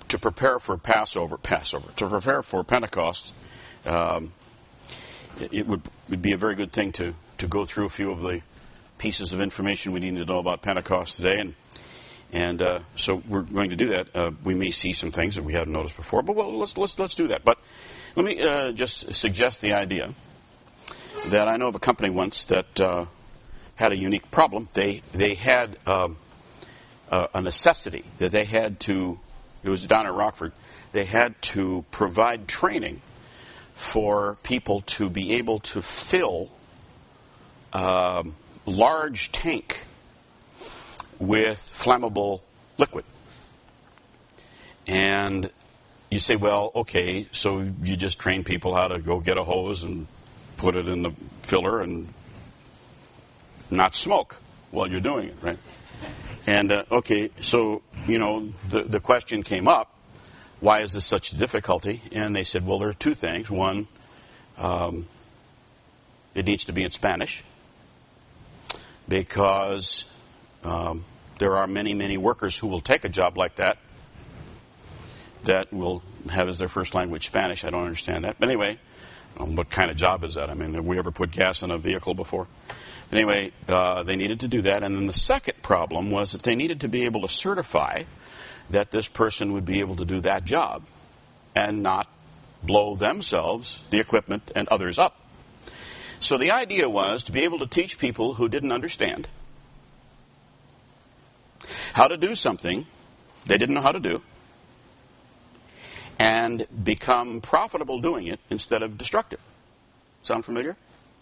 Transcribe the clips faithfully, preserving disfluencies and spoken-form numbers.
to prepare for Passover, Passover, to prepare for Pentecost, um, it, it would would be a very good thing to, to go through a few of the pieces of information we need to know about Pentecost today. And and uh, so we're going to do that. Uh, we may see some things that we haven't noticed before, but well, let's let's let's do that. But let me uh, just suggest the idea that I know of a company once that uh, had a unique problem. They they had um, a, a necessity that they had to. It was down at Rockford. They had to provide training for people to be able to fill a large tank with flammable liquid. And you say, well, okay, so you just train people how to go get a hose and put it in the filler and not smoke while you're doing it, right? And, uh, okay, so, you know, the, the question came up, why is this such a difficulty? And they said, well, there are two things. One, um, it needs to be in Spanish because um, there are many, many workers who will take a job like that that will have as their first language Spanish. I don't understand that. But anyway, um, what kind of job is that? I mean, have we ever put gas in a vehicle before? Anyway, uh, they needed to do that. And then the second problem was that they needed to be able to certify that this person would be able to do that job and not blow themselves, the equipment, and others up. So the idea was to be able to teach people who didn't understand how to do something they didn't know how to do and become profitable doing it instead of destructive. Sound familiar?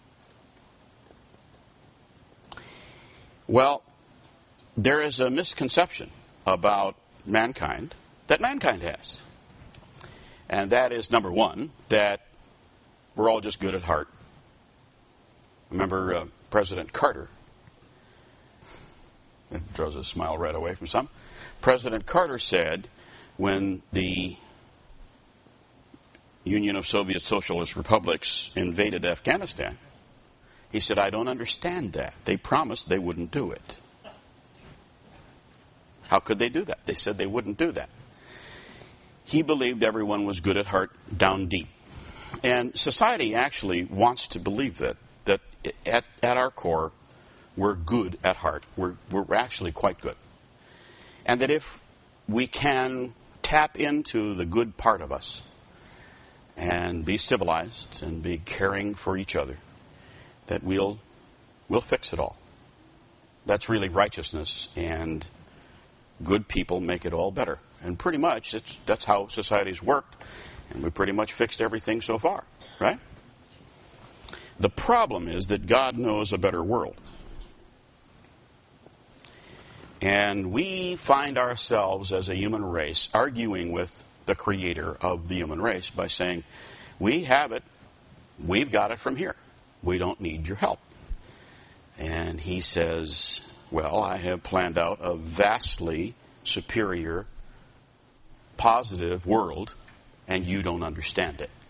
Well, there is a misconception about mankind that mankind has. And that is, number one, that we're all just good at heart. Remember uh, President Carter? It draws a smile right away from some. President Carter said when the Union of Soviet Socialist Republics invaded Afghanistan, he said, I don't understand that. They promised they wouldn't do it. How could they do that? They said they wouldn't do that. He believed everyone was good at heart down deep. And society actually wants to believe that, that at, at our core, we're good at heart. We're, we're actually quite good. And that if we can tap into the good part of us and be civilized and be caring for each other, that we'll we'll fix it all. That's really righteousness, and good people make it all better. And pretty much it's, that's how society's worked, and we pretty much fixed everything so far, right? The problem is that God knows a better world. And we find ourselves as a human race arguing with the creator of the human race by saying, we have it, we've got it from here. We don't need your help. And he says, well, I have planned out a vastly superior, positive world, and you don't understand it.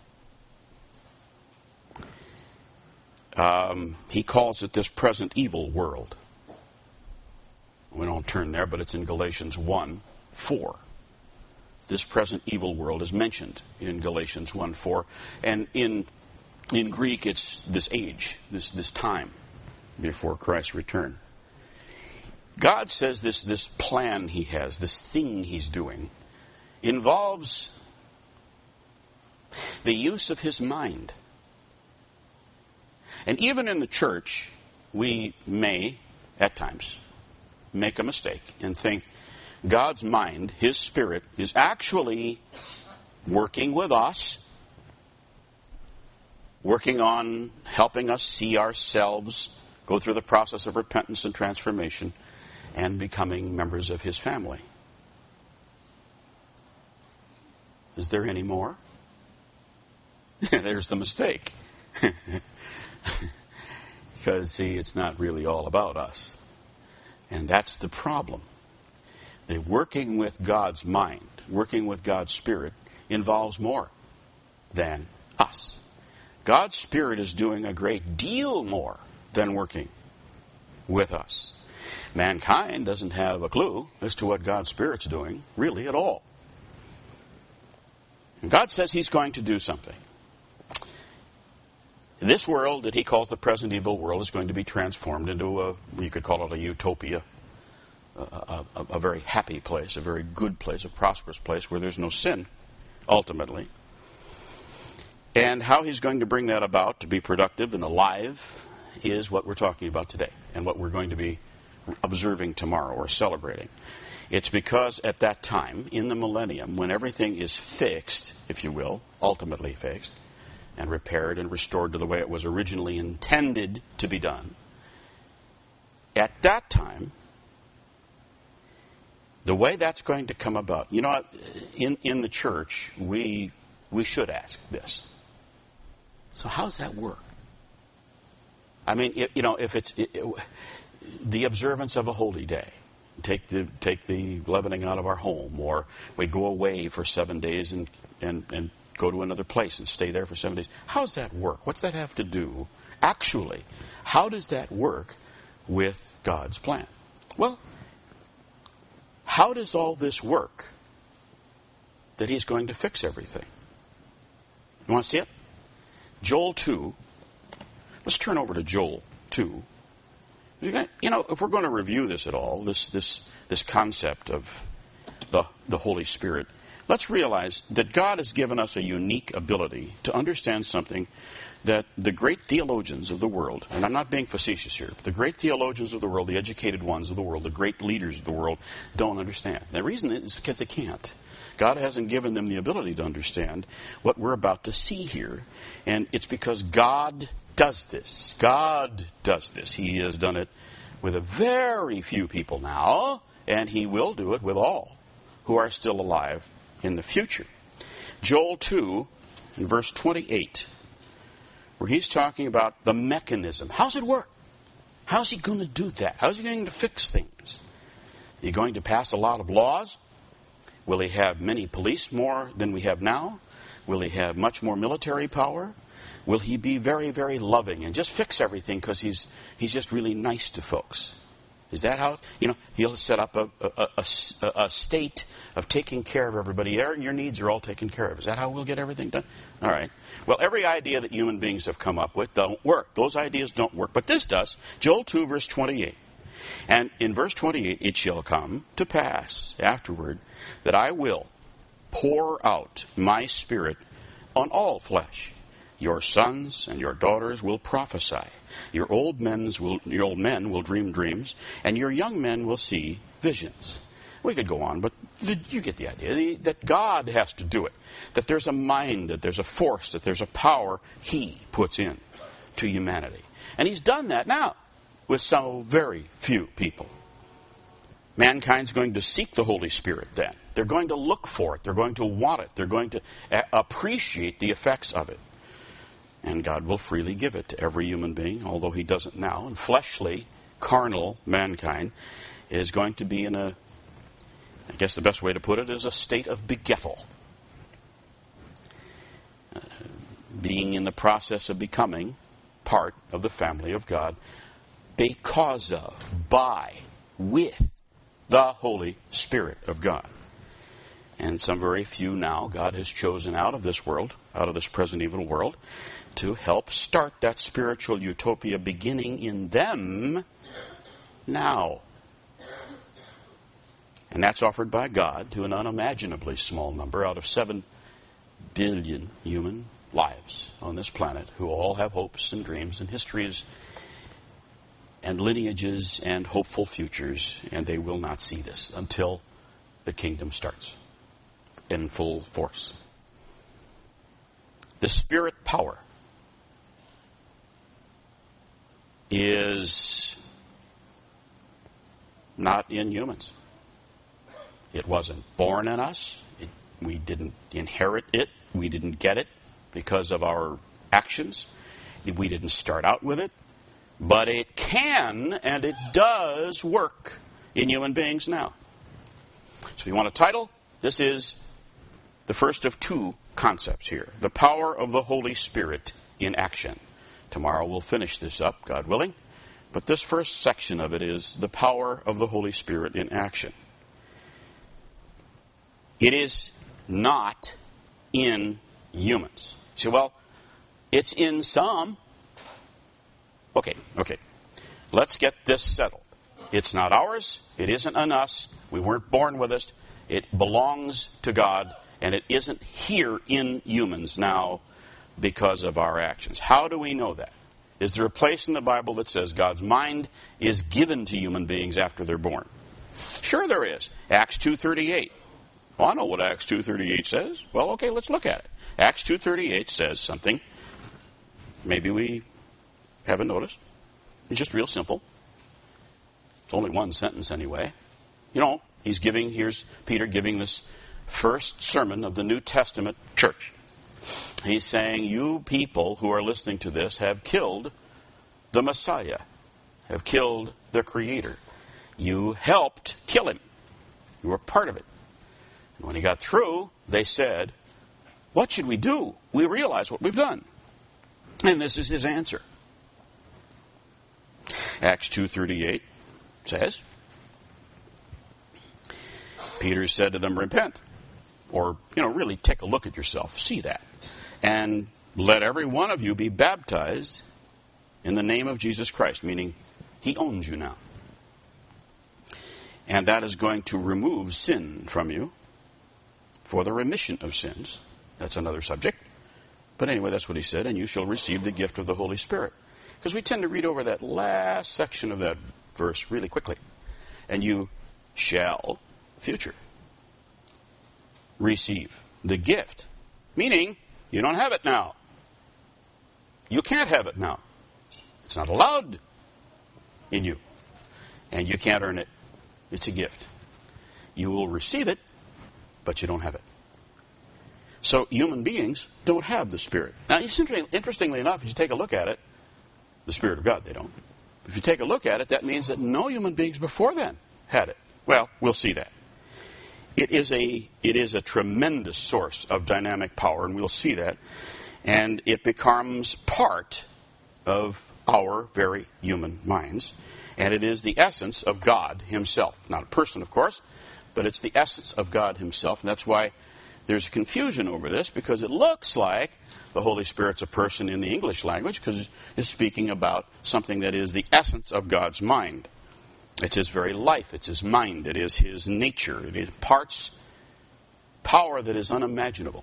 Um, he calls it this present evil world. We don't turn there, but it's in Galatians one four. This present evil world is mentioned in Galatians one four. And in In Greek, it's this age, this this time before Christ's return. God says this, this plan he has, this thing he's doing, involves the use of his mind. And even in the church, we may, at times, make a mistake and think God's mind, his spirit, is actually working with us, working on helping us see ourselves go through the process of repentance and transformation and becoming members of his family. Is there any more? There's the mistake. Because, see, it's not really all about us. And that's the problem. The working with God's mind, working with God's Spirit, involves more than us. God's Spirit is doing a great deal more than working with us. Mankind doesn't have a clue as to what God's Spirit's doing, really, at all. God says he's going to do something. This world that he calls the present evil world is going to be transformed into a, you could call it a utopia, a, a, a very happy place, a very good place, a prosperous place where there's no sin, ultimately. And how he's going to bring that about to be productive and alive is what we're talking about today and what we're going to be observing tomorrow or celebrating. It's because at that time, in the millennium, when everything is fixed, if you will, ultimately fixed, and repaired and restored to the way it was originally intended to be done, at that time, the way that's going to come about, you know, in, in the church, we we should ask this. So how does that work? I mean, it, you know, if it's it, it, the observance of a holy day, take the take the leavening out of our home, or we go away for seven days and and and go to another place and stay there for seven days. How does that work? What's that have to do? Actually, how does that work with God's plan? Well, how does all this work that he's going to fix everything? You want to see it? Joel two. Let's turn over to Joel two. You know, if we're going to review this at all, this this this concept of the the Holy Spirit, let's realize that God has given us a unique ability to understand something that the great theologians of the world, and I'm not being facetious here, the great theologians of the world, the educated ones of the world, the great leaders of the world, don't understand. The reason is because they can't. God hasn't given them the ability to understand what we're about to see here. And it's because God does this. God does this. He has done it with a very few people now, and he will do it with all who are still alive in the future. Joel two, in verse twenty-eight, where he's talking about the mechanism. How's it work? How's he going to do that? How's he going to fix things? Is he going to pass a lot of laws? Will he have many police, more than we have now? Will he have much more military power? Will he be very, very loving and just fix everything because he's he's just really nice to folks? Is that how, you know, he'll set up a, a, a, a state of taking care of everybody. Your needs are all taken care of. Is that how we'll get everything done? All right. Well, every idea that human beings have come up with don't work. Those ideas don't work. But this does. Joel two, verse twenty-eight. And in verse twenty-eight, it shall come to pass afterward that I will pour out my spirit on all flesh. Your sons and your daughters will prophesy. Your old men's will, your old men will dream dreams, and your young men will see visions. We could go on, but the, you get the idea the, that God has to do it. That there's a mind, that there's a force, that there's a power he puts in to humanity. And he's done that now with so very few people. Mankind's going to seek the Holy Spirit then. They're going to look for it. They're going to want it. They're going to a- appreciate the effects of it. And God will freely give it to every human being, although he doesn't now. And fleshly, carnal mankind is going to be in a, I guess the best way to put it is a state of begettal. Uh, being in the process of becoming part of the family of God because of, by, with the Holy Spirit of God. And some very few now God has chosen out of this world, out of this present evil world, to help start that spiritual utopia beginning in them now. And that's offered by God to an unimaginably small number out of seven billion human lives on this planet who all have hopes and dreams and histories and lineages and hopeful futures, and they will not see this until the kingdom starts in full force. The spirit power is not in humans. It wasn't born in us. It, we didn't inherit it. We didn't get it because of our actions. We didn't start out with it. But it can and it does work in human beings now. So if you want a title, this is the first of two concepts here. The power of the Holy Spirit in action. Tomorrow we'll finish this up, God willing. But this first section of it is the power of the Holy Spirit in action. It is not in humans. You say, well, it's in some. Okay, okay. Let's get this settled. It's not ours. It isn't in us. We weren't born with it. It belongs to God, and it isn't here in humans now because of our actions. How do we know that? Is there a place in the Bible that says God's mind is given to human beings after they're born? Sure there is. Acts two thirty-eight. Well, I know what Acts two thirty-eight says. Well, okay, let's look at it. Acts two thirty-eight says something maybe we haven't noticed. It's just real simple. It's only one sentence anyway. You know, he's giving, here's Peter giving this first sermon of the New Testament church. He's saying, you people who are listening to this have killed the Messiah, have killed the Creator. You helped kill him. You were part of it. And when he got through, they said, what should we do? We realize what we've done. And this is his answer. Acts two thirty-eight says, Peter said to them, repent. Or, you know, really take a look at yourself. See that. And let every one of you be baptized in the name of Jesus Christ, meaning he owns you now. And that is going to remove sin from you for the remission of sins. That's another subject. But anyway, that's what he said. And you shall receive the gift of the Holy Spirit. Because we tend to read over that last section of that verse really quickly. And you shall, future, receive the gift. Meaning, you don't have it now. You can't have it now. It's not allowed in you. And you can't earn it. It's a gift. You will receive it, but you don't have it. So human beings don't have the Spirit. Now, interestingly enough, if you take a look at it, the Spirit of God, they don't. If you take a look at it, that means that no human beings before then had it. Well, we'll see that. It is a it is a tremendous source of dynamic power, and we'll see that. And it becomes part of our very human minds. And it is the essence of God himself. Not a person, of course, but it's the essence of God himself. And that's why there's confusion over this, because it looks like the Holy Spirit's a person in the English language, because it's speaking about something that is the essence of God's mind. It's his very life. It's his mind. It is his nature. It imparts power that is unimaginable.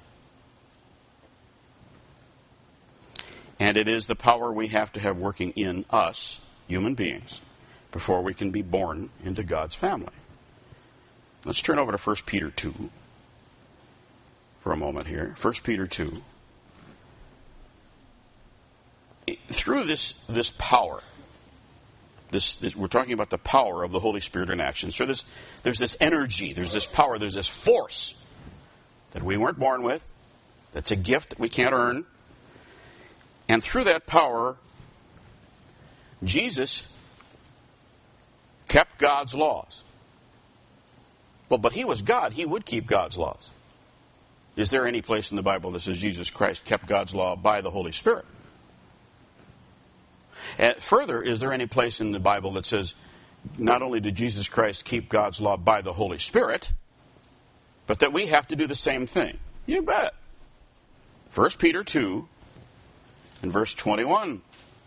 And it is the power we have to have working in us, human beings, before we can be born into God's family. Let's turn over to First Peter two for a moment here. First Peter two. Through this, this power, This, this, we're talking about the power of the Holy Spirit in action. So there's, there's this energy, there's this power, there's this force that we weren't born with, that's a gift that we can't earn. And through that power, Jesus kept God's laws. Well, but he was God. He would keep God's laws. Is there any place in the Bible that says Jesus Christ kept God's law by the Holy Spirit? And further, is there any place in the Bible that says not only did Jesus Christ keep God's law by the Holy Spirit, but that we have to do the same thing? You bet. First Peter two and verse twenty-one.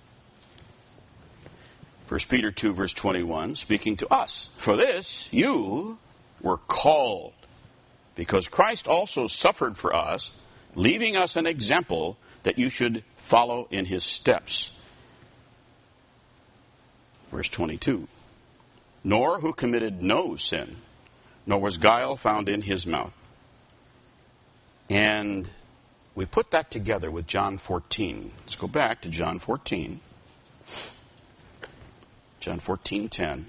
First Peter two, verse twenty-one, speaking to us. For this you were called, because Christ also suffered for us, leaving us an example that you should follow in his steps. Verse twenty-two, nor who committed no sin, nor was guile found in his mouth. And we put that together with John fourteen. Let's go back to John fourteen. John fourteen ten.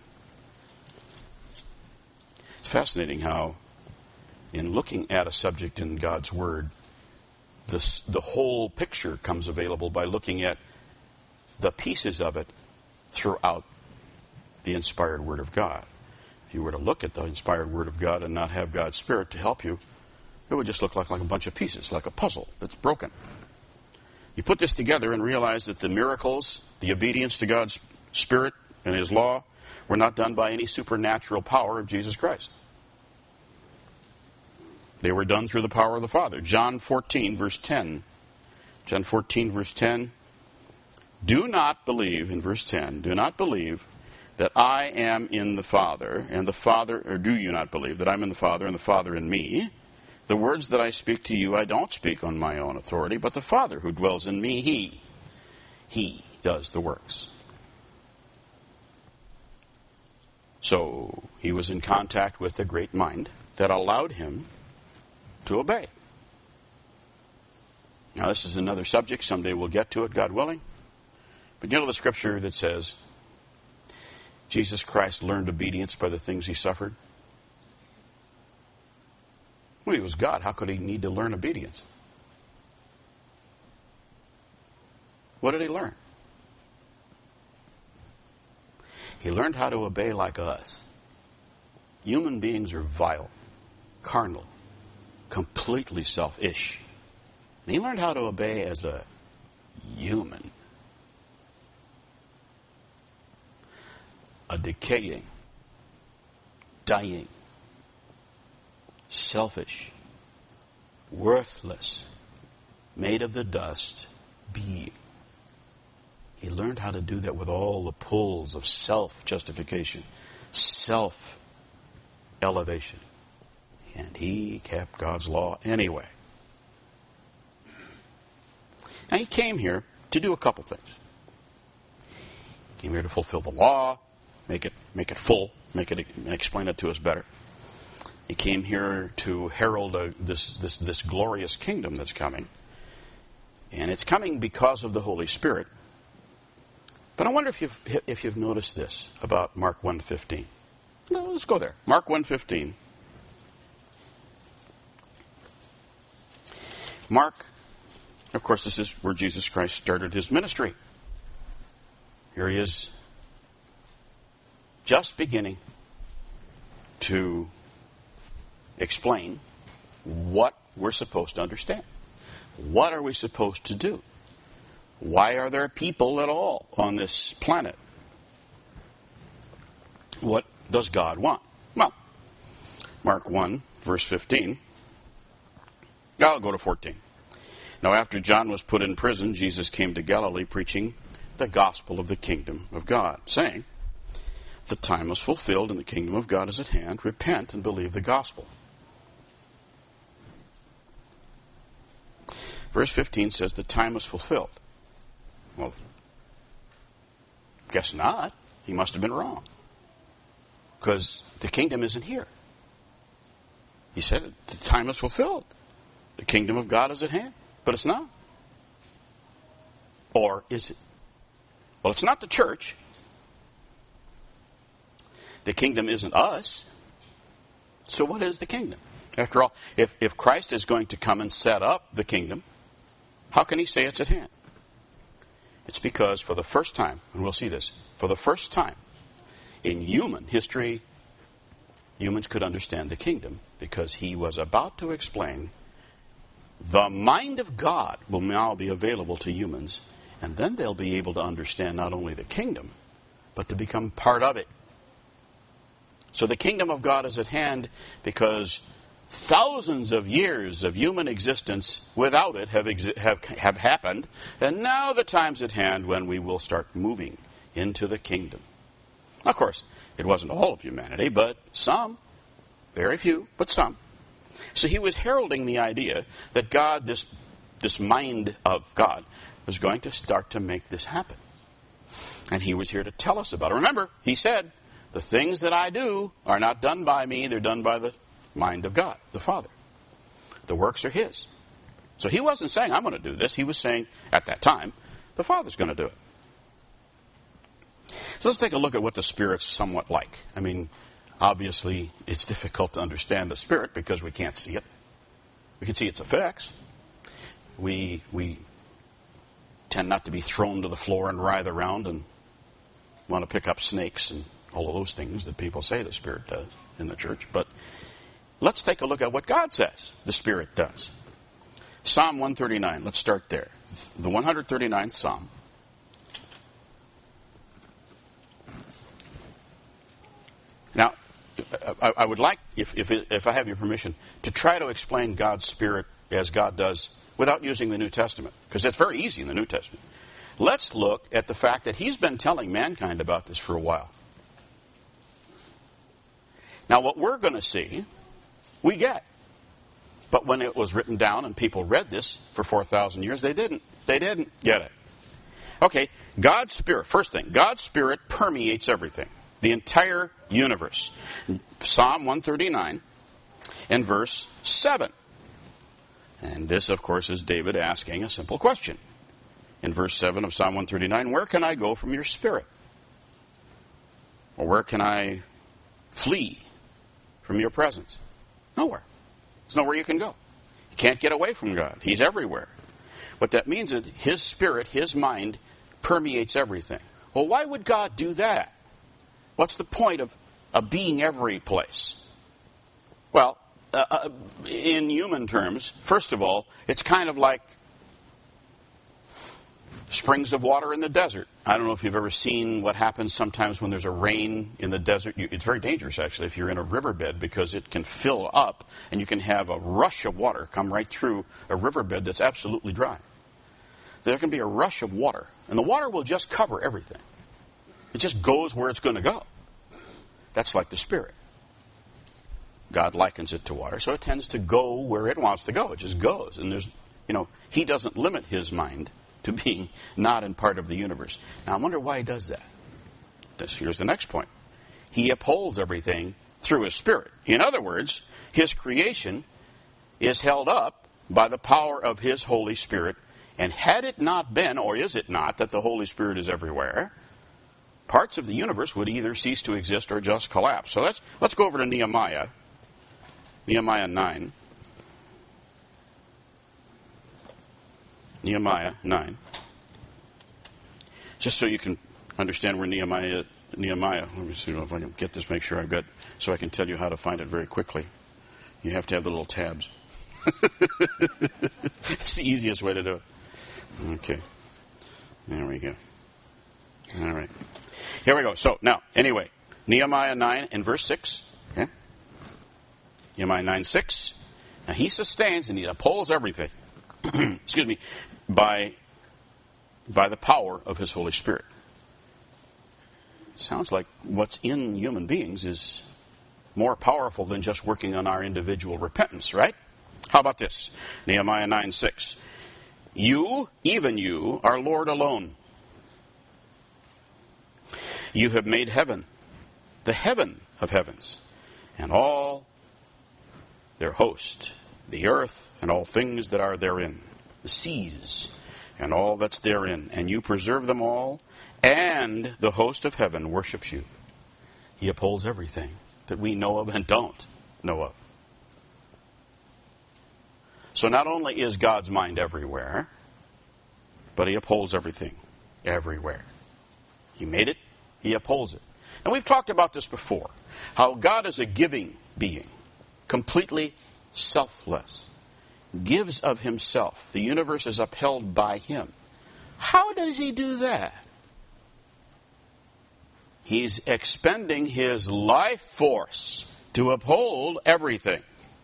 It's fascinating how, in looking at a subject in God's Word, this, the whole picture comes available by looking at the pieces of it throughout the inspired Word of God. If you were to look at the inspired Word of God and not have God's Spirit to help you, it would just look like, like a bunch of pieces, like a puzzle that's broken. You put this together and realize that the miracles, the obedience to God's Spirit and his law, were not done by any supernatural power of Jesus Christ. They were done through the power of the Father. John fourteen, verse ten. John fourteen, verse ten. Do not believe, in verse ten, do not believe that I am in the Father, and the Father, or do you not believe that I'm in the Father, and the Father in me? The words that I speak to you, I don't speak on my own authority, but the Father who dwells in me, He, He does the works. So he was in contact with a great mind that allowed him to obey. Now, this is another subject. Someday we'll get to it, God willing. But you know the scripture that says Jesus Christ learned obedience by the things he suffered? Well, he was God. How could he need to learn obedience? What did he learn? He learned how to obey like us. Human beings are vile, carnal, completely selfish. And he learned how to obey as a human. A decaying, dying, selfish, worthless, made of the dust being. He learned how to do that with all the pulls of self-justification, self-elevation. And he kept God's law anyway. Now, he came here to do a couple things. He came here to fulfill the law, make it make it full, make it explain it to us better. He came here to herald a, this, this, this glorious kingdom that's coming. And it's coming because of the Holy Spirit. But I wonder if you've, if you've noticed this about Mark one fifteen. No, let's go there. Mark one fifteen. Mark, of course, this is where Jesus Christ started his ministry. Here he is, just beginning to explain what we're supposed to understand. What are we supposed to do? Why are there people at all on this planet? What does God want? Well, Mark one, verse fifteen. I'll go to fourteen. Now, after John was put in prison, Jesus came to Galilee preaching the gospel of the kingdom of God, saying, the time is fulfilled and the kingdom of God is at hand. Repent and believe the gospel. Verse fifteen says the time is fulfilled. Well, guess not. He must have been wrong. Because the kingdom isn't here. He said the time is fulfilled. The kingdom of God is at hand. But it's not. Or is it? Well, it's not the church. The kingdom isn't us. So what is the kingdom? After all, if, if Christ is going to come and set up the kingdom, how can he say it's at hand? It's because for the first time, and we'll see this, for the first time in human history, humans could understand the kingdom because he was about to explain the mind of God will now be available to humans, and then they'll be able to understand not only the kingdom, but to become part of it. So the kingdom of God is at hand because thousands of years of human existence without it have, exi- have, have happened, and now the time's at hand when we will start moving into the kingdom. Of course, it wasn't all of humanity, but some, very few, but some. So he was heralding the idea that God, this, this mind of God, was going to start to make this happen. And he was here to tell us about it. Remember, he said, the things that I do are not done by me, they're done by the mind of God, the Father. The works are his. So he wasn't saying, I'm going to do this. He was saying, at that time, the Father's going to do it. So let's take a look at what the Spirit's somewhat like. I mean, obviously, it's difficult to understand the Spirit because we can't see it. We can see its effects. We, we tend not to be thrown to the floor and writhe around and want to pick up snakes and all of those things that people say the Spirit does in the church. But let's take a look at what God says the Spirit does. Psalm one thirty-nine. Let's start there. The one hundred thirty-ninth Psalm. Now, I, I would like, if, if, if I have your permission, to try to explain God's Spirit as God does without using the New Testament, because it's very easy in the New Testament. Let's look at the fact that he's been telling mankind about this for a while. Now, what we're going to see, we get. But when it was written down and people read this for four thousand years, they didn't. They didn't get it. Okay, God's Spirit. First thing, God's Spirit permeates everything. The entire universe. Psalm one thirty-nine and verse seven. And this, of course, is David asking a simple question. In verse seven of Psalm one thirty-nine, where can I go from your Spirit? Or where can I flee from your presence? Nowhere. There's nowhere you can go. You can't get away from God. He's everywhere. What that means is his Spirit, his mind, permeates everything. Well, why would God do that? What's the point of, of being every place? Well, uh, uh, in human terms, first of all, it's kind of like springs of water in the desert. I don't know if you've ever seen what happens sometimes when there's a rain in the desert. It's very dangerous, actually, if you're in a riverbed, because it can fill up and you can have a rush of water come right through a riverbed that's absolutely dry. There can be a rush of water, and the water will just cover everything. It just goes where it's going to go. That's like the Spirit. God likens it to water, so it tends to go where it wants to go. It just goes, and there's, you know, he doesn't limit his mind to being not in part of the universe. Now, I wonder why he does that. This, here's the next point. He upholds everything through his Spirit. In other words, his creation is held up by the power of his Holy Spirit. And had it not been, or is it not, that the Holy Spirit is everywhere, parts of the universe would either cease to exist or just collapse. So let's, let's go over to Nehemiah. Nehemiah nine. Nehemiah nine. Just so you can understand where Nehemiah, Nehemiah, let me see if I can get this, make sure I've got, so I can tell you how to find it very quickly. You have to have the little tabs. It's the easiest way to do it. Okay. There we go. All right. Here we go. So, now, anyway, Nehemiah nine and verse six. Okay? Nehemiah nine six. Now, he sustains and he upholds everything. Excuse me. By, by the power of his Holy Spirit. Sounds like what's in human beings is more powerful than just working on our individual repentance, right? How about this? Nehemiah nine six. You, even you, are Lord alone. You have made heaven, the heaven of heavens, and all their host, the earth and all things that are therein, the seas and all that's therein, and you preserve them all, and the host of heaven worships you. He upholds everything that we know of and don't know of. So not only is God's mind everywhere, but he upholds everything everywhere. He made it, he upholds it. And we've talked about this before, how God is a giving being, completely selfless, gives of himself. The universe is upheld by him. How does he do that? He's expending his life force to uphold everything.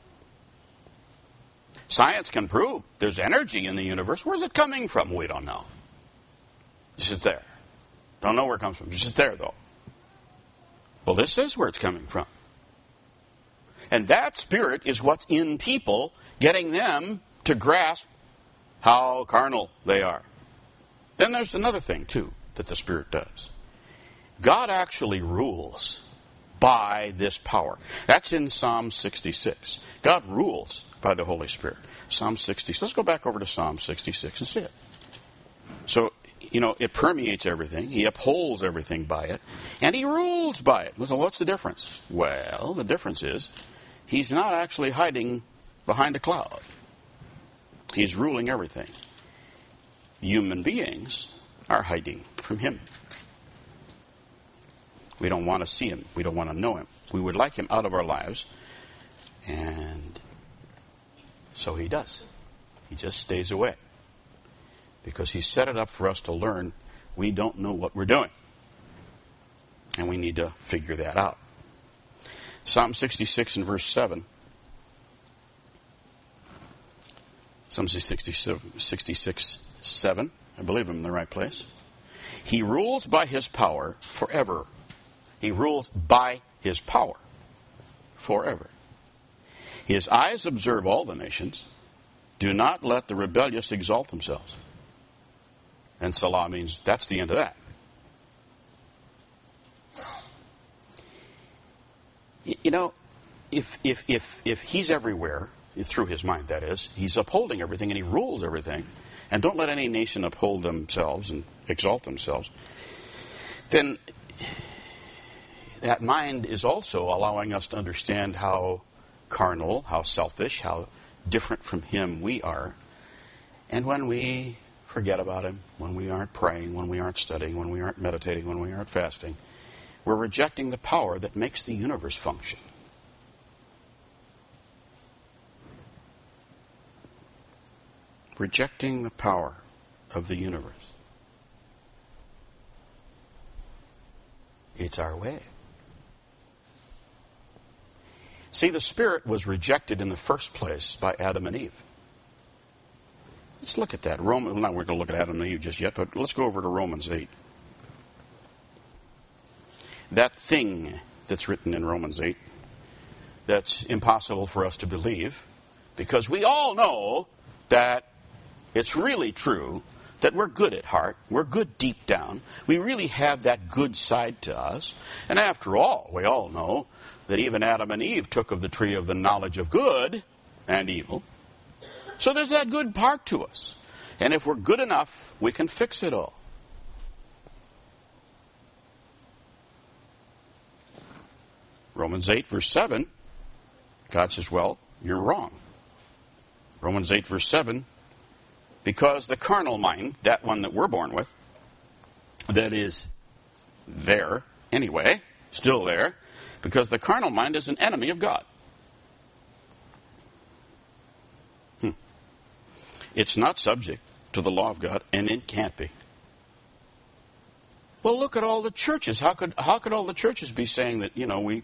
Science can prove there's energy in the universe. Where's it coming from? We don't know. It's just there. Don't know where it comes from. It's just there, though. Well, this is where it's coming from. And that Spirit is what's in people, getting them to grasp how carnal they are. Then there's another thing, too, that the Spirit does. God actually rules by this power. That's in Psalm sixty-six. God rules by the Holy Spirit. Psalm sixty-six. Let's go back over to Psalm sixty-six and see it. So, you know, it permeates everything. He upholds everything by it. And he rules by it. So what's the difference? Well, the difference is he's not actually hiding behind a cloud. He's ruling everything. Human beings are hiding from him. We don't want to see him. We don't want to know him. We would like him out of our lives. And so he does. He just stays away. Because he set it up for us to learn we don't know what we're doing. And we need to figure that out. Psalm sixty-six and verse seven. Some say sixty-seven, sixty-six, seven. I believe I'm in the right place. He rules by his power forever. He rules by his power forever. His eyes observe all the nations. Do not let the rebellious exalt themselves. And Salah means that's the end of that. You know, if if if if he's everywhere, through his mind that is, he's upholding everything and he rules everything, and don't let any nation uphold themselves and exalt themselves, then that mind is also allowing us to understand how carnal, how selfish, how different from him we are. And when we forget about him, when we aren't praying, when we aren't studying, when we aren't meditating, when we aren't fasting, we're rejecting the power that makes the universe function. Rejecting the power of the universe. It's our way. See, the Spirit was rejected in the first place by Adam and Eve. Let's look at that. Roman, well, not we're going to look at Adam and Eve just yet, but let's go over to Romans eight. That thing that's written in Romans eight, that's impossible for us to believe, because we all know that it's really true that we're good at heart, we're good deep down, we really have that good side to us. And after all, we all know that even Adam and Eve took of the tree of the knowledge of good and evil. So there's that good part to us. And if we're good enough, we can fix it all. Romans eight, verse seven, God says, well, you're wrong. Romans eight, verse seven, because the carnal mind, that one that we're born with, that is there anyway, still there, because the carnal mind is an enemy of God. Hmm. It's not subject to the law of God, and it can't be. Well, look at all the churches. How could how could all the churches be saying that, you know, we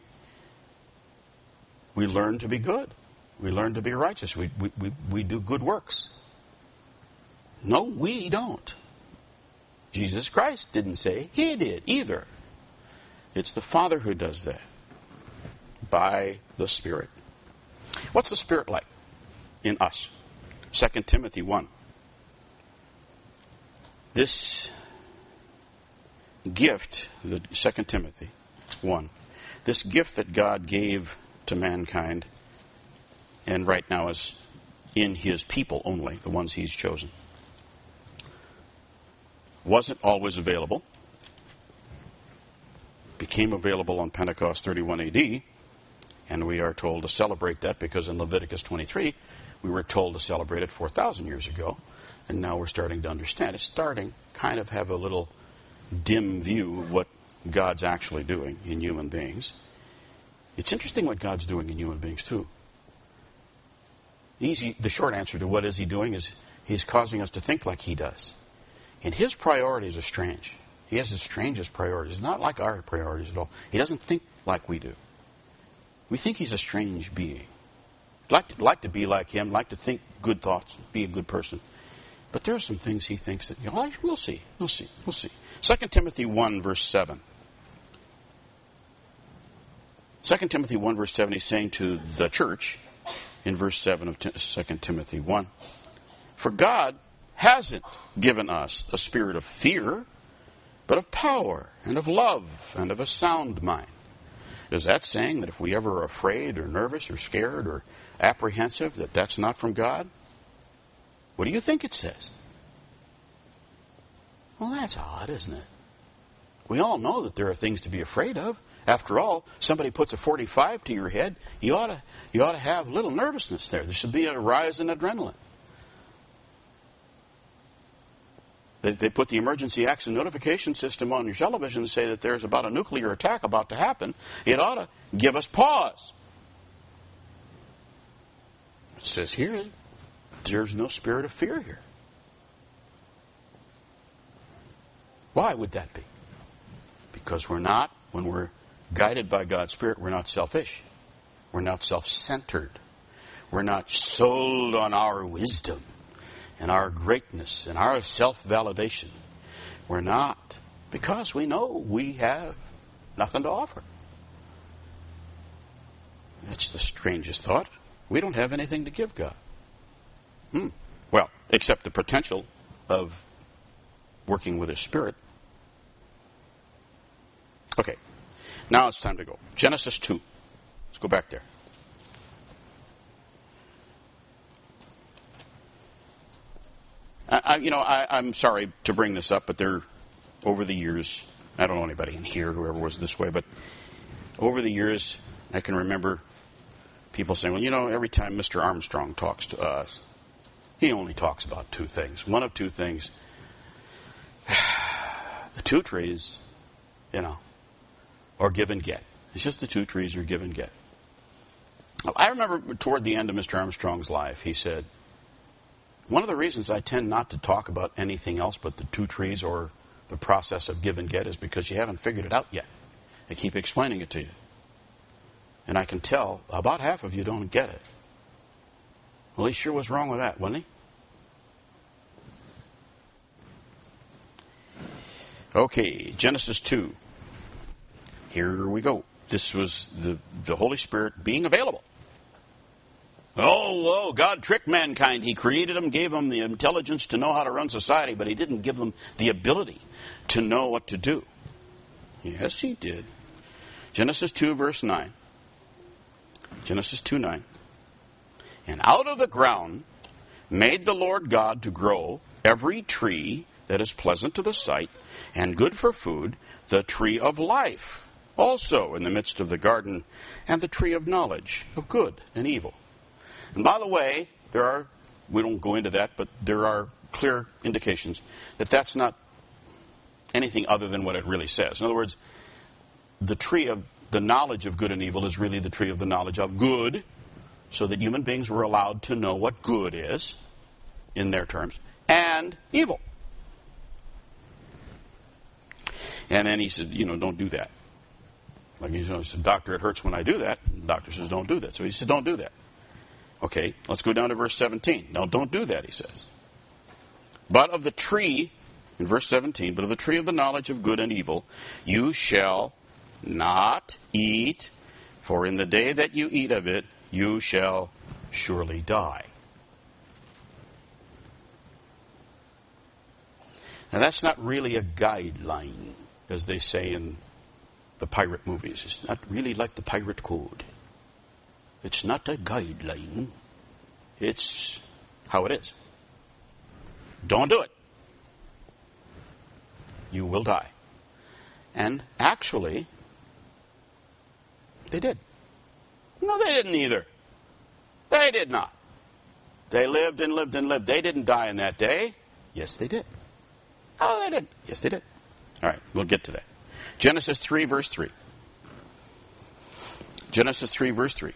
we learn to be good. We learn to be righteous. We we, we, we do good works. No, we don't. Jesus Christ didn't say he did either. It's the Father who does that by the Spirit. What's the Spirit like in us? Second Timothy one. This gift, the Second Timothy one, this gift that God gave to mankind, and right now is in his people only, the ones he's chosen, wasn't always available. Became available on Pentecost thirty-one A D, and we are told to celebrate that because in Leviticus twenty-three, we were told to celebrate it four thousand years ago, and now we're starting to understand. It's starting kind of have a little dim view of what God's actually doing in human beings. It's interesting what God's doing in human beings, too. Easy, the short answer to what is he doing is he's causing us to think like he does. And his priorities are strange. He has the strangest priorities, not like our priorities at all. He doesn't think like we do. We think he's a strange being. Like to, like to be like him, like to think good thoughts, be a good person. But there are some things he thinks that, you know, we'll see, we'll see, we'll see. Second Timothy one, verse seven. Second Timothy one, verse seven, he's saying to the church, in verse seven of Second Timothy one, for God hasn't given us a spirit of fear, but of power and of love and of a sound mind. Is that saying that if we ever are afraid or nervous or scared or apprehensive, that that's not from God? What do you think it says? Well, that's odd, isn't it? We all know that there are things to be afraid of. After all, somebody puts a forty-five to your head, you ought to, you ought to have a little nervousness there. There should be a rise in adrenaline. They, they put the emergency action notification system on your television and say that there's about a nuclear attack about to happen. It ought to give us pause. It says here, there's no spirit of fear here. Why would that be? Because we're not, when we're guided by God's Spirit, we're not selfish. We're not self-centered. We're not sold on our wisdom. and our greatness and our self-validation. We're not, because we know we have nothing to offer. That's the strangest thought. We don't have anything to give God. Hmm. Well, except the potential of working with His Spirit. Okay. Now it's time to go. Genesis two. Let's go back there. I, I, you know, I, I'm sorry to bring this up, but there, over the years, I don't know anybody in here, whoever was this way, but over the years, I can remember people saying, well, you know, every time Mister Armstrong talks to us, he only talks about two things. One of two things. The two trees, you know, or give and get. It's just the two trees or give and get. I remember toward the end of Mister Armstrong's life, he said, one of the reasons I tend not to talk about anything else but the two trees or the process of give and get is because you haven't figured it out yet. I keep explaining it to you. And I can tell about half of you don't get it. Well, he sure was wrong with that, wasn't he? Okay, Genesis two. Here we go. This was the, the Holy Spirit being available. Oh, oh, God tricked mankind. He created them, gave them the intelligence to know how to run society, but He didn't give them the ability to know what to do. Yes, He did. Genesis two, verse nine. Genesis two, nine. And out of the ground made the Lord God to grow every tree that is pleasant to the sight and good for food, the tree of life also in the midst of the garden, and the tree of knowledge of good and evil. And by the way, there are, we don't go into that, but there are clear indications that that's not anything other than what it really says. In other words, the tree of the knowledge of good and evil is really the tree of the knowledge of good, so that human beings were allowed to know what good is, in their terms, and evil. And then he said, you know, don't do that. Like, you know, he said, doctor, it hurts when I do that. And the doctor says, don't do that. So he says, don't do that. Okay, let's go down to verse seventeen. No, don't do that, he says. But of the tree, in verse seventeen, but of the tree of the knowledge of good and evil, you shall not eat, for in the day that you eat of it, you shall surely die. Now, that's not really a guideline, as they say in the pirate movies. It's not really like the pirate code. It's not a guideline. It's how it is. Don't do it. You will die. And actually, they did. No, they didn't either. They did not. They lived and lived and lived. They didn't die in that day. Yes, they did. Oh, they did. Yes, they did. All right, we'll get to that. Genesis three, verse three. Genesis three, verse three.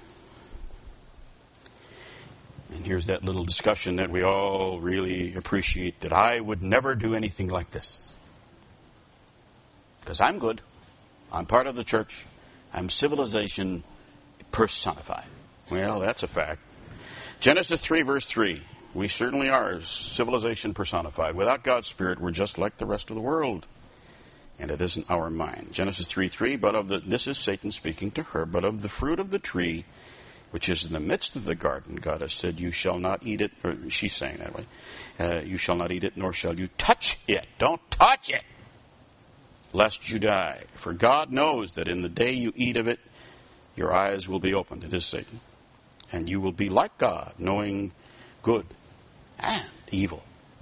And here's that little discussion that we all really appreciate, that I would never do anything like this. Because I'm good. I'm part of the church. I'm civilization personified. Well, that's a fact. Genesis three, verse three. We certainly are civilization personified. Without God's Spirit, we're just like the rest of the world. And it isn't our mind. Genesis three, three. But of the, this is Satan speaking to her, but of the fruit of the tree, which is in the midst of the garden, God has said, you shall not eat it, or she's saying that way, uh, you shall not eat it, nor shall you touch it. Don't touch it, lest you die. For God knows that in the day you eat of it, your eyes will be opened. It is Satan. And you will be like God, knowing good and evil.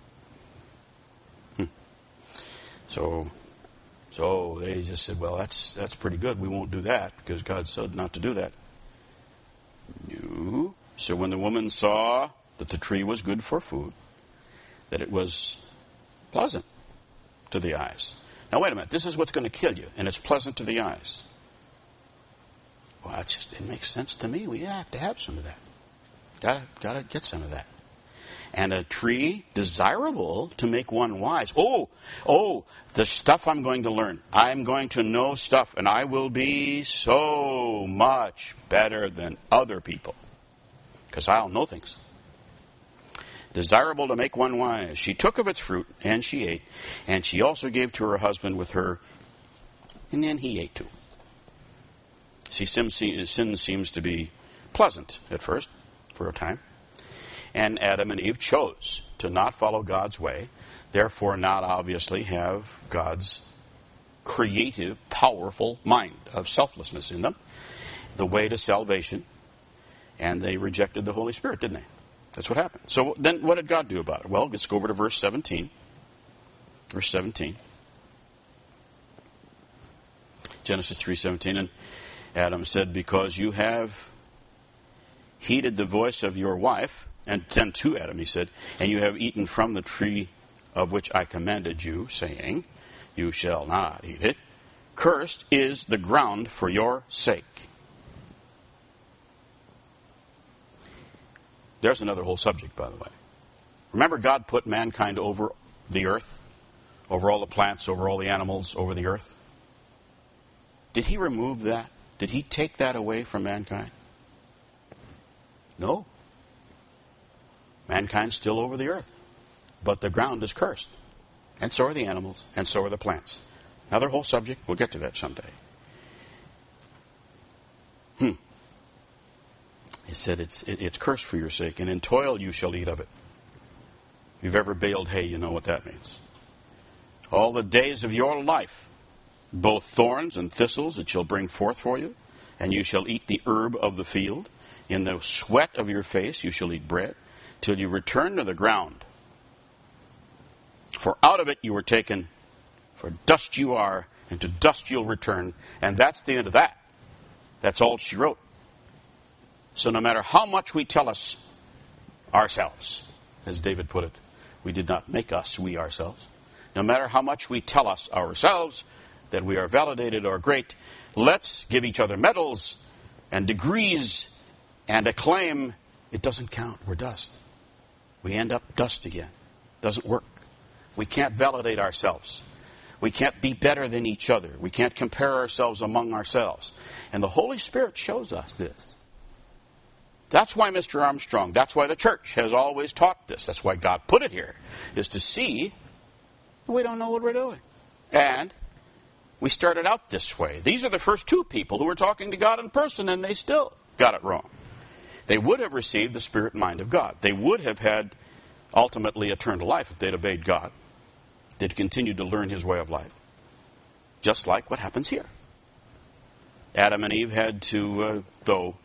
Hmm. So, so they just said, well, that's that's pretty good. We won't do that because God said not to do that. No. So when the woman saw that the tree was good for food, that it was pleasant to the eyes. Now, wait a minute. This is what's going to kill you, and it's pleasant to the eyes. Well, it just it makes sense to me. We have to have some of that. Gotta, gotta get some of that. And a tree desirable to make one wise. Oh, oh, the stuff I'm going to learn. I'm going to know stuff, and I will be so much better than other people. Because I'll know things. desirable to make one wise. She took of its fruit, and she ate, and she also gave to her husband with her, and then he ate too. See, sin seems to be pleasant at first, for a time. And Adam and Eve chose to not follow God's way, therefore not obviously have God's creative, powerful mind of selflessness in them, the way to salvation, and they rejected the Holy Spirit, didn't they? That's what happened. So then what did God do about it? Well, let's go over to verse seventeen. Verse seventeen. Genesis three seventeen. And Adam said, because you have heeded the voice of your wife, and then to Adam he said, and you have eaten from the tree of which I commanded you, saying, you shall not eat it. Cursed is the ground for your sake. There's another whole subject, by the way. Remember, God put mankind over the earth, over all the plants, over all the animals, over the earth. Did he remove that? Did he take that away from mankind? No. Mankind's still over the earth. But the ground is cursed. And so are the animals, and so are the plants. Another whole subject. We'll get to that someday. Hmm. He said, it's, it, it's cursed for your sake, and in toil you shall eat of it. If you've ever baled hay, you know what that means. All the days of your life, both thorns and thistles it shall bring forth for you, and you shall eat the herb of the field. In the sweat of your face you shall eat bread, till you return to the ground. For out of it you were taken, for dust you are, and to dust you'll return. And that's the end of that. That's all she wrote. So no matter how much we tell us ourselves, as David put it, we did not make us, we ourselves. No matter how much we tell us ourselves that we are validated or great, let's give each other medals and degrees and acclaim. It doesn't count. We're dust. We end up dust again. Doesn't work. We can't validate ourselves. We can't be better than each other. We can't compare ourselves among ourselves. And the Holy Spirit shows us this. That's why Mister Armstrong, that's why the church has always taught this. That's why God put it here, is to see we don't know what we're doing. And we started out this way. These are the first two people who were talking to God in person, and they still got it wrong. They would have received the spirit and mind of God. They would have had ultimately eternal life if they'd obeyed God. They'd continued to learn his way of life. Just like what happens here. Adam and Eve had to, uh, though,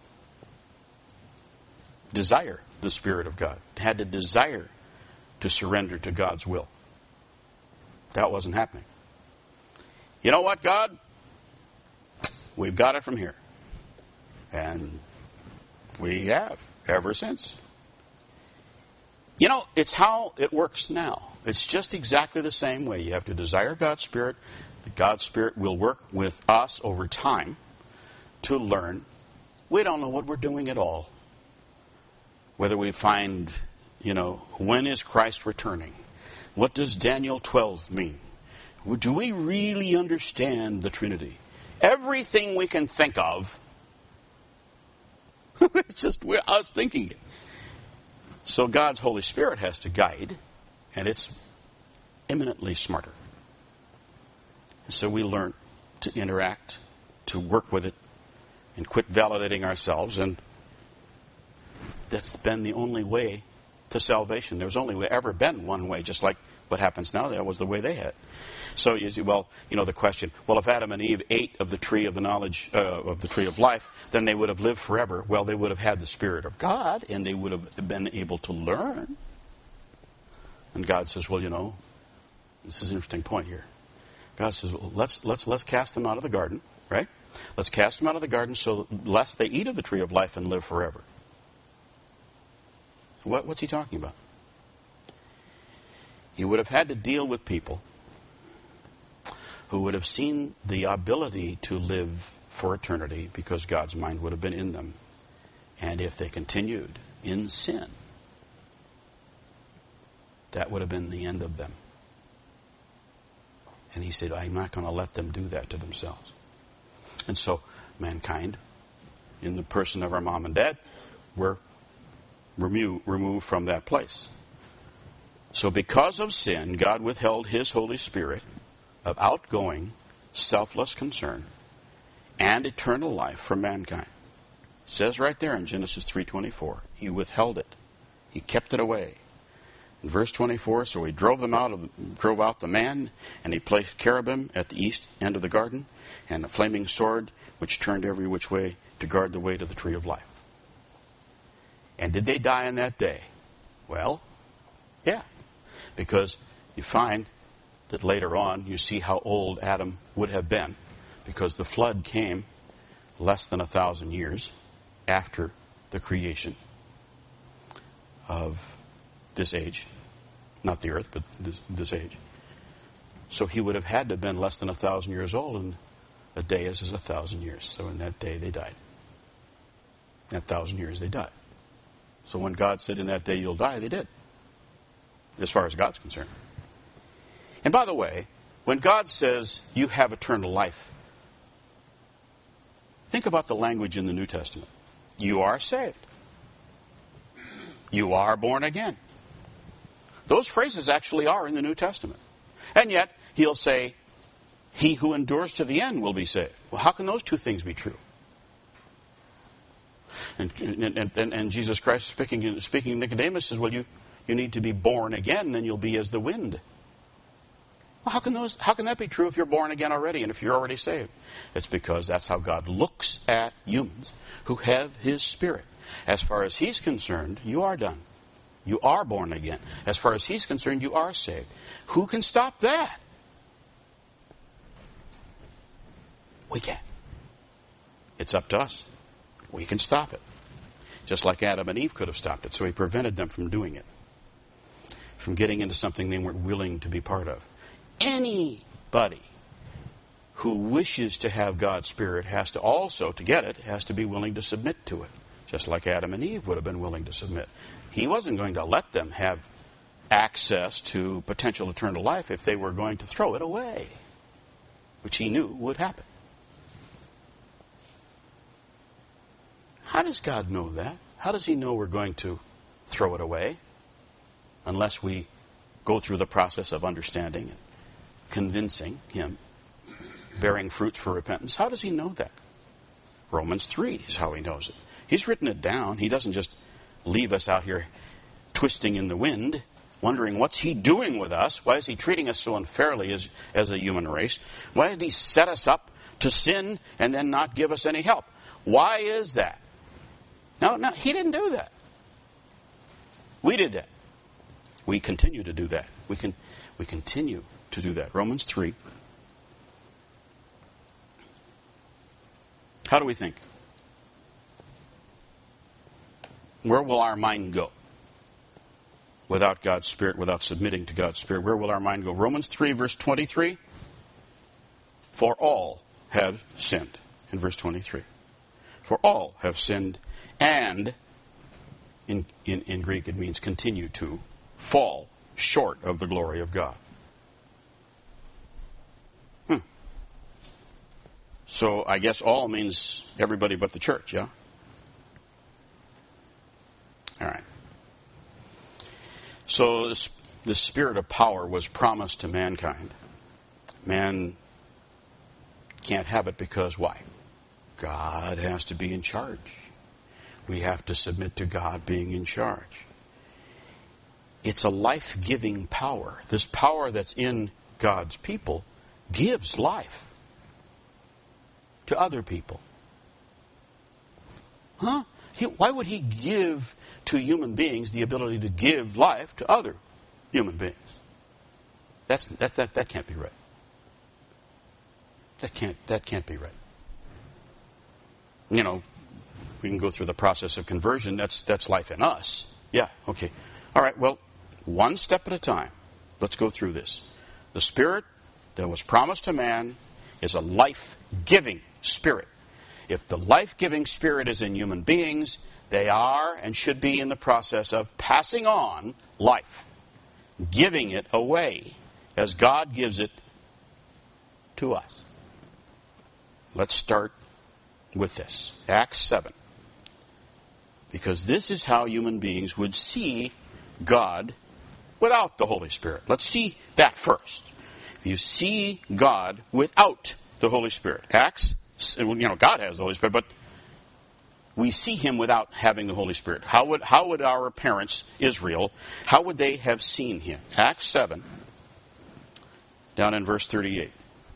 desire the Spirit of God. Had to desire to surrender to God's will. That wasn't happening. You know what, God? We've got it from here. And we have ever since. You know, it's how it works now. It's just exactly the same way. You have to desire God's Spirit. The God's Spirit will work with us over time to learn. We don't know what we're doing at all. Whether we find, you know, when is Christ returning? What does Daniel twelve mean? Do we really understand the Trinity? Everything we can think of, it's just we're us thinking it. So God's Holy Spirit has to guide, and it's eminently smarter. And so we learn to interact, to work with it, and quit validating ourselves. And that's been the only way to salvation. There's only ever been one way, just like what happens now. That was the way they had. So you see, well, you know, the question, well, if Adam and Eve ate of the tree of the knowledge, uh, of the tree of life, then they would have lived forever. Well, they would have had the Spirit of God, and they would have been able to learn. And God says, well, you know, this is an interesting point here. God says, well, let's, let's, let's cast them out of the garden, right? Let's cast them out of the garden so lest they eat of the tree of life and live forever. What, what's he talking about? He would have had to deal with people who would have seen the ability to live for eternity because God's mind would have been in them. And if they continued in sin, that would have been the end of them. And he said, I'm not going to let them do that to themselves. And so mankind, in the person of our mom and dad, were remo- removed from that place. So because of sin, God withheld his Holy Spirit of outgoing, selfless concern and eternal life from mankind. It says right there in Genesis three twenty-four, he withheld it. He kept it away. In verse twenty-four, so he drove them out of drove out the man, and he placed cherubim at the east end of the garden, and a flaming sword which turned every which way to guard the way to the tree of life. And did they die on that day? Well, yeah. Because you find that later on you see how old Adam would have been, because the flood came less than a thousand years after the creation of this age. Not the earth, but this, this age. So he would have had to have been less than a thousand years old, and a day is as a thousand years. So in that day they died. In that thousand years they died. So when God said in that day you'll die, they did. As far as God's concerned. And by the way, when God says you have eternal life, think about the language in the New Testament. You are saved. You are born again. Those phrases actually are in the New Testament. And yet, he'll say, he who endures to the end will be saved. Well, how can those two things be true? And, and, and, and Jesus Christ speaking, speaking to Nicodemus says, well, you, you need to be born again, then you'll be as the wind. Well, how can those, how can that be true if you're born again already and if you're already saved? It's because that's how God looks at humans who have his Spirit. As far as he's concerned, you are done. You are born again. As far as he's concerned, you are saved. Who can stop that? We can. It's up to us. We can stop it. Just like Adam and Eve could have stopped it. So he prevented them from doing it. From getting into something they weren't willing to be part of. Anybody who wishes to have God's Spirit has to also, to get it, has to be willing to submit to it. Just like Adam and Eve would have been willing to submit. He wasn't going to let them have access to potential eternal life if they were going to throw it away, which he knew would happen. How does God know that? How does he know we're going to throw it away unless we go through the process of understanding and convincing him, bearing fruits for repentance? How does he know that? Romans three is how he knows it. He's written it down. He doesn't just leave us out here twisting in the wind, wondering what's he doing with us? Why is he treating us so unfairly as, as a human race? Why did he set us up to sin and then not give us any help? Why is that? No, no, he didn't do that. We did that. We continue to do that. We can, we continue to do that. Romans three. How do we think? Where will our mind go? Without God's Spirit, without submitting to God's Spirit, where will our mind go? Romans three, verse twenty-three. For all have sinned. In verse twenty-three. For all have sinned and, in, in, in Greek it means continue to, fall short of the glory of God. Hmm. So I guess all means everybody but the church, yeah? All right. So this, this spirit of power was promised to mankind. Man can't have it because why? God has to be in charge. We have to submit to God being in charge. It's a life-giving power. This power that's in God's people gives life to other people. Huh? He, why would he give to human beings the ability to give life to other human beings? That's, that, that, that can't be right. That can't, that can't be right. You know, we can go through the process of conversion. That's, that's life in us. Yeah, okay. All right, well, one step at a time. Let's go through this. The Spirit that was promised to man is a life-giving Spirit. If the life-giving Spirit is in human beings, they are and should be in the process of passing on life, giving it away as God gives it to us. Let's start with this. Acts seven. Because this is how human beings would see God without the Holy Spirit. Let's see that first. You see God without the Holy Spirit. Acts, you know, God has the Holy Spirit, but we see him without having the Holy Spirit. How would, how would our parents, Israel, how would they have seen him? Acts seven, down in verse thirty-eight.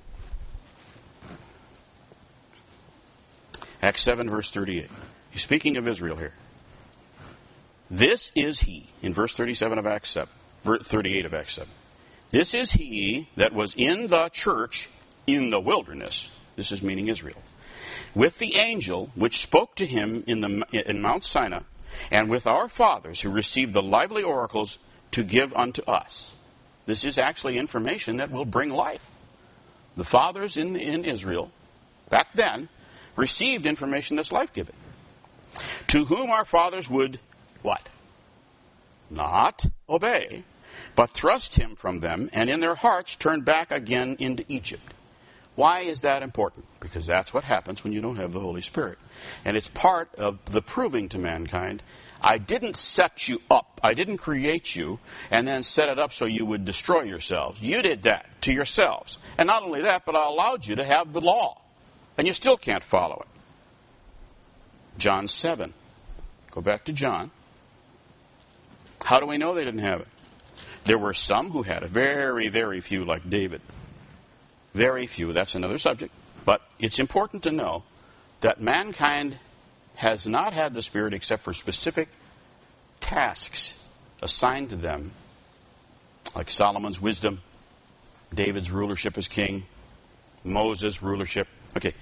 Acts seven, verse thirty-eight. He's speaking of Israel here. This is he, in verse thirty-seven of Acts seven, thirty-eight of Acts seven. This is he that was in the church in the wilderness. This is meaning Israel. With the angel which spoke to him in, the, in Mount Sinai, and with our fathers who received the lively oracles to give unto us. This is actually information that will bring life. The fathers in, in Israel, back then, received information that's life-giving. To whom our fathers would, what? Not obey, but thrust him from them, and in their hearts turned back again into Egypt. Why is that important? Because that's what happens when you don't have the Holy Spirit. And it's part of the proving to mankind, I didn't set you up. I didn't create you and then set it up so you would destroy yourselves. You did that to yourselves. And not only that, but I allowed you to have the law. And you still can't follow it. John seven. Go back to John. How do we know they didn't have it? There were some who had it. Very, very few, like David. Very few. That's another subject. But it's important to know that mankind has not had the Spirit except for specific tasks assigned to them, like Solomon's wisdom, David's rulership as king, Moses' rulership. Okay.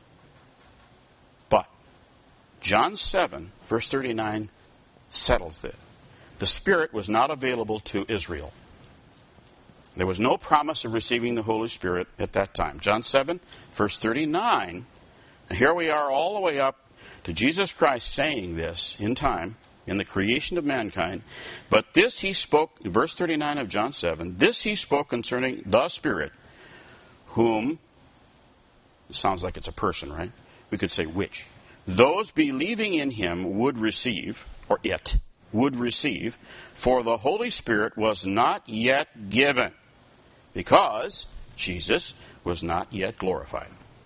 But John seven, verse thirty-nine, settles this. The Spirit was not available to Israel. There was no promise of receiving the Holy Spirit at that time. John seven, verse thirty-nine. And here we are all the way up to Jesus Christ saying this in time, in the creation of mankind. But this he spoke, verse thirty-nine of John seven, this he spoke concerning the Spirit, whom, it sounds like it's a person, right? We could say which. Those believing in him would receive, or it would receive, for the Holy Spirit was not yet given, because Jesus was not yet glorified.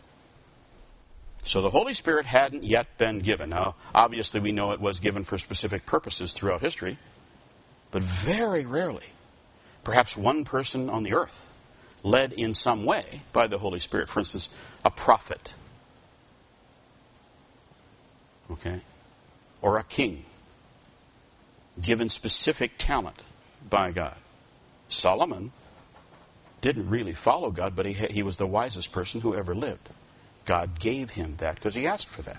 So the Holy Spirit hadn't yet been given. Now, obviously we know it was given for specific purposes throughout history, but very rarely, perhaps one person on the earth, led in some way by the Holy Spirit. For instance, a prophet, okay, or a king, given specific talent by God. Solomon didn't really follow God, but he, he was the wisest person who ever lived. God gave him that because he asked for that.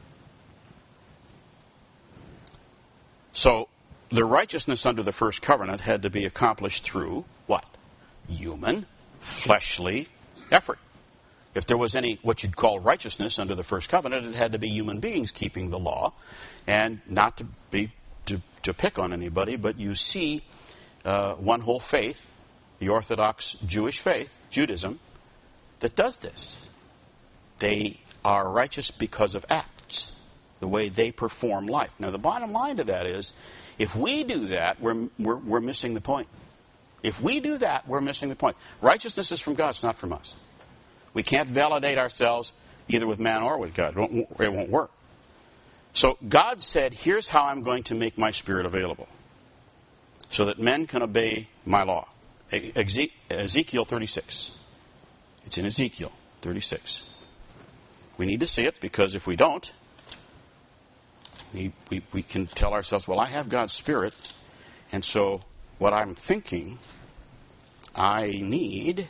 So the righteousness under the first covenant had to be accomplished through what? Human, fleshly effort. If there was any what you'd call righteousness under the first covenant, it had to be human beings keeping the law, and not to be to, to pick on anybody, but you see uh, one whole faith, the Orthodox Jewish faith, Judaism, that does this. They are righteous because of acts, the way they perform life. Now, the bottom line to that is, if we do that, we're, we're, we're missing the point. If we do that, we're missing the point. Righteousness is from God, it's not from us. We can't validate ourselves either with man or with God. It won't, it won't work. So God said, here's how I'm going to make my Spirit available so that men can obey my law. Ezekiel thirty-six. It's in Ezekiel thirty-six. We need to see it, because if we don't, we, we, we can tell ourselves, well, I have God's Spirit, and so what I'm thinking I need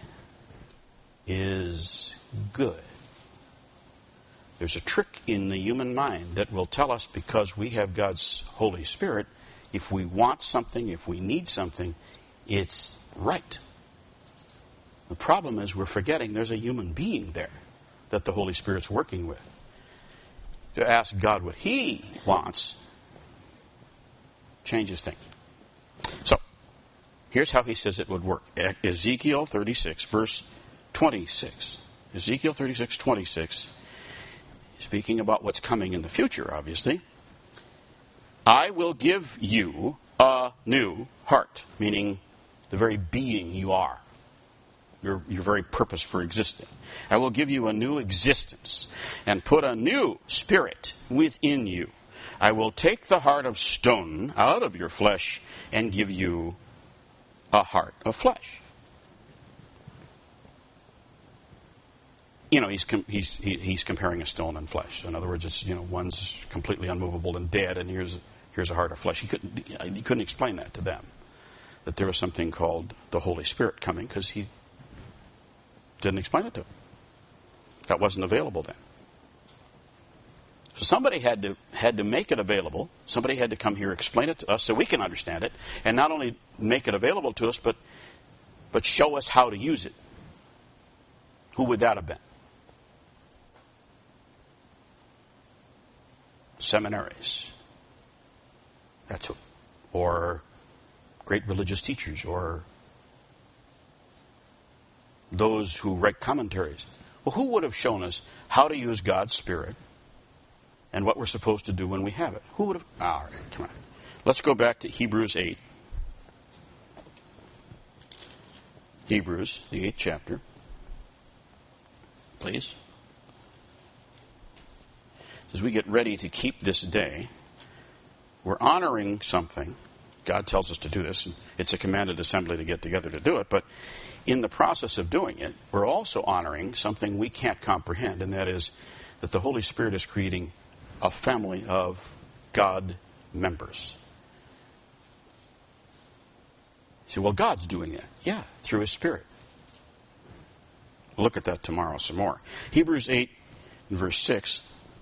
is good. There's a trick in the human mind that will tell us, because we have God's Holy Spirit, if we want something, if we need something, it's right. The problem is we're forgetting there's a human being there that the Holy Spirit's working with. To ask God what he wants changes things. So, here's how he says it would work. Ezekiel thirty-six, verse twenty-six. Ezekiel thirty-six, twenty-six. Speaking about what's coming in the future, obviously. I will give you a new heart, meaning the very being you are, your, your very purpose for existing. I will give you a new existence and put a new spirit within you. I will take the heart of stone out of your flesh and give you a heart of flesh. You know, he's com- he's he, he's comparing a stone and flesh. In other words, it's, you know, one's completely unmovable and dead, and here's here's a heart of flesh. He couldn't he couldn't explain that to them, that there was something called the Holy Spirit coming, because he didn't explain it to them. That wasn't available then. So somebody had to had to make it available. Somebody had to come here, explain it to us so we can understand it, and not only make it available to us, but but show us how to use it. Who would that have been? Seminaries. That's who. Or great religious teachers, or those who write commentaries. Well, who would have shown us how to use God's Spirit and what we're supposed to do when we have it? Who would have? All right, come on. Let's go back to Hebrews eight. Hebrews, the eighth chapter. Please. As we get ready to keep this day, we're honoring something. God tells us to do this. And it's a commanded assembly to get together to do it. But in the process of doing it, we're also honoring something we can't comprehend, and that is that the Holy Spirit is creating a family of God members. You say, well, God's doing that. Yeah, through His Spirit. We'll look at that tomorrow some more. Hebrews eight and verse six.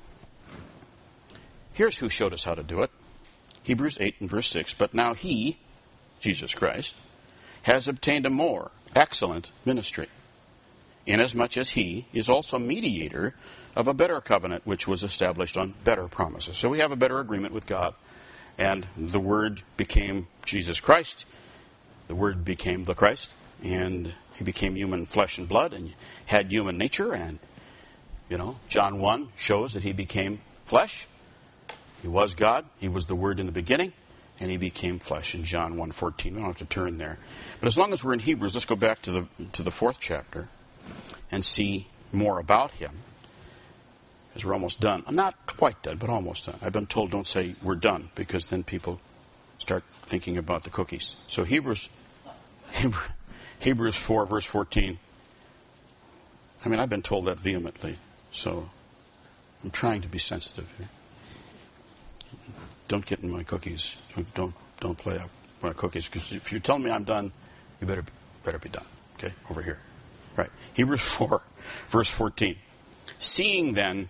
Here's who showed us how to do it. Hebrews eight and verse six. But now He, Jesus Christ, has obtained a more excellent ministry, inasmuch as He is also mediator of a better covenant, which was established on better promises. So we have a better agreement with God. And the Word became Jesus Christ. The Word became the Christ. And He became human flesh and blood and had human nature. And, you know, John one shows that He became flesh. He was God. He was the Word in the beginning. And He became flesh in John one fourteen. We don't have to turn there. But as long as we're in Hebrews, let's go back to the to the fourth chapter and see more about Him. Because we're almost done. I'm not quite done, but almost done. I've been told don't say we're done, because then people start thinking about the cookies. So Hebrews, Hebrews, Hebrews four, verse fourteen. I mean, I've been told that vehemently, so I'm trying to be sensitive here. Don't get in my cookies. Don't don't play up my cookies, because if you're telling me I'm done, you better better be done. Okay, over here. Right. Hebrews four, verse fourteen. Seeing then,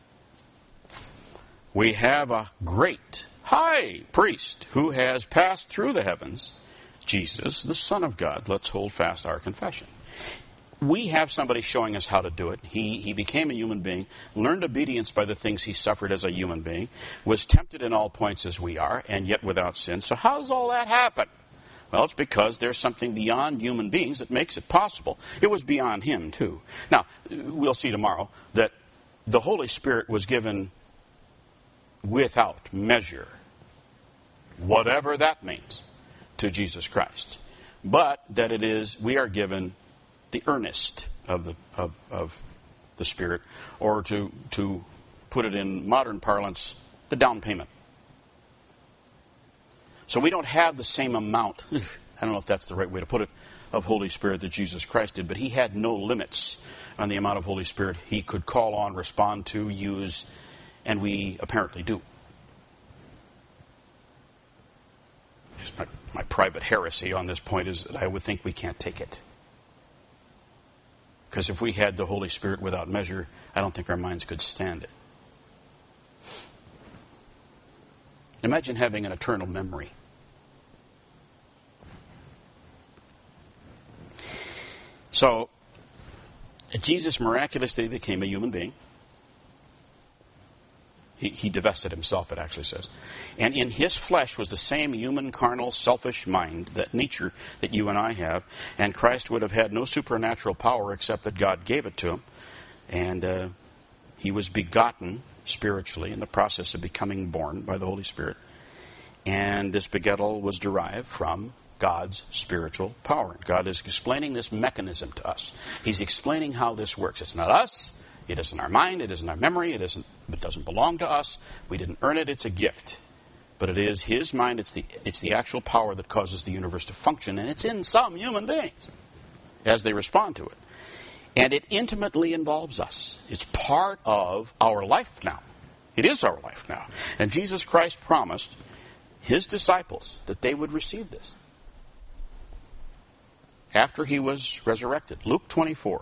we have a great high priest who has passed through the heavens, Jesus, the Son of God. Let's hold fast our confession. We have somebody showing us how to do it. He, he became a human being, learned obedience by the things He suffered as a human being, was tempted in all points as we are, and yet without sin. So how does all that happen? Well, it's because there's something beyond human beings that makes it possible. It was beyond Him, too. Now, we'll see tomorrow that the Holy Spirit was given without measure, whatever that means, to Jesus Christ. But that it is, we are given the earnest of the of, of the Spirit, or to to put it in modern parlance, the down payment. So we don't have the same amount, I don't know if that's the right way to put it, of Holy Spirit that Jesus Christ did, but He had no limits on the amount of Holy Spirit He could call on, respond to, use, and we apparently do. My, my private heresy on this point is that I would think we can't take it. Because if we had the Holy Spirit without measure, I don't think our minds could stand it. Imagine having an eternal memory. So, Jesus miraculously became a human being. He, he divested Himself, it actually says. And in His flesh was the same human, carnal, selfish mind, that nature that you and I have. And Christ would have had no supernatural power except that God gave it to Him. And uh, He was begotten spiritually in the process of becoming born by the Holy Spirit. And this begettal was derived from God's spiritual power. God is explaining this mechanism to us. He's explaining how this works. It's not us. It isn't our mind. It isn't our memory. It isn't. It doesn't belong to us. We didn't earn it. It's a gift. But it is His mind. It's the, it's the actual power that causes the universe to function. And it's in some human beings as they respond to it. And it intimately involves us. It's part of our life now. It is our life now. And Jesus Christ promised His disciples that they would receive this after He was resurrected. Luke twenty-four.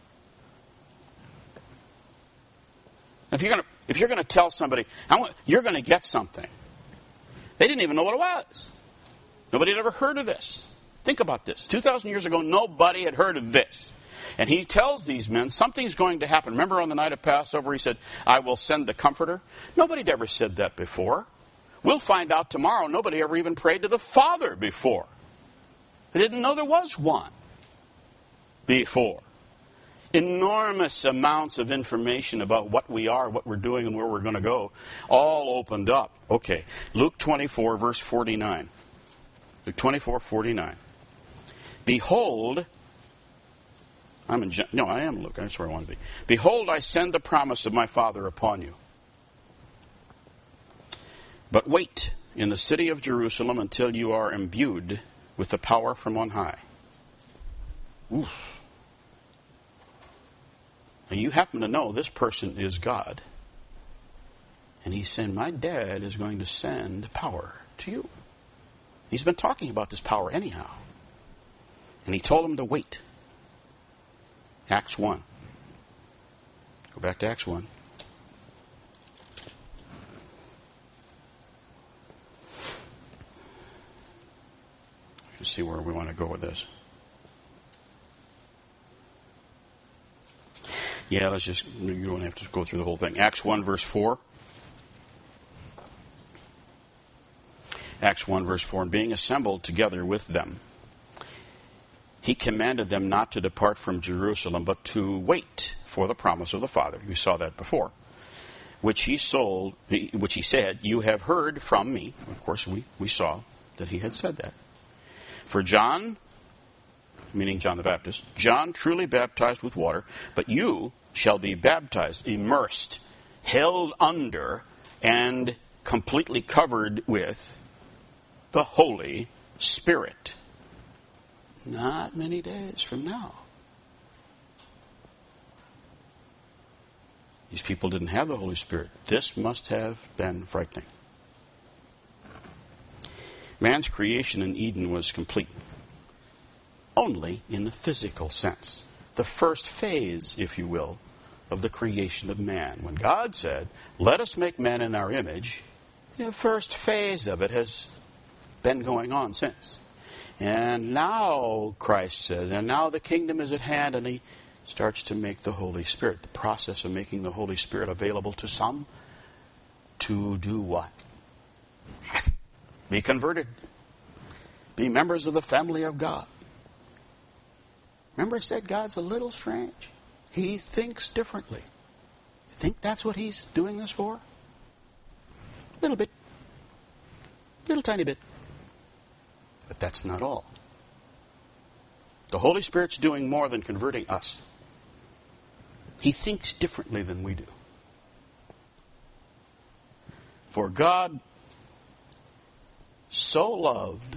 If you're going to, if you're going to tell somebody, I want, you're going to get something, they didn't even know what it was. Nobody had ever heard of this. Think about this. two thousand years ago, nobody had heard of this. And He tells these men something's going to happen. Remember on the night of Passover, He said, I will send the Comforter? Nobody had ever said that before. We'll find out tomorrow. Nobody ever even prayed to the Father before. They didn't know there was one before. Enormous amounts of information about what we are, what we're doing, and where we're going to go, all opened up. Okay, Luke twenty-four, verse forty-nine. Luke twenty-four, forty-nine. Behold, I'm in, no, I am Luke. That's where I want to be. Behold, I send the promise of my Father upon you. But wait in the city of Jerusalem until you are imbued with the power from on high. Oof. Now you happen to know this person is God. And He's saying, my dad is going to send power to you. He's been talking about this power anyhow. And He told him to wait. Acts one. Go back to Acts one. Let's see where we want to go with this. Yeah, let's just, you don't have to go through the whole thing. Acts one, verse four. Acts one, verse four. And being assembled together with them, He commanded them not to depart from Jerusalem, but to wait for the promise of the Father. We saw that before. Which he sold, which he said, you have heard from me. Of course, we, we saw that He had said that. For John, meaning John the Baptist, John truly baptized with water, but you shall be baptized, immersed, held under, and completely covered with the Holy Spirit. Not many days from now. These people didn't have the Holy Spirit. This must have been frightening. Man's creation in Eden was complete only in the physical sense. The first phase, if you will, of the creation of man. When God said, let us make man in our image, the first phase of it has been going on since. And now, Christ says, and now the kingdom is at hand, and He starts to make the Holy Spirit, the process of making the Holy Spirit available to some to do what? Be converted. Be members of the family of God. Remember I said God's a little strange. He thinks differently. You think that's what He's doing this for? A little bit. Little tiny bit. But that's not all. The Holy Spirit's doing more than converting us. He thinks differently than we do. For God so loved